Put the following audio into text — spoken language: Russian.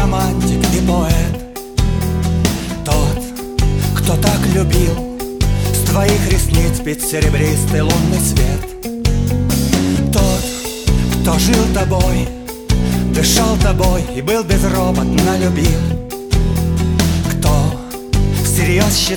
романтик и поэт. Тот, кто так любил, с твоих ресниц пить серебристый лунный свет. Тот, кто жил тобой, дышал тобой и был безропотно любим. Кто всерьез считал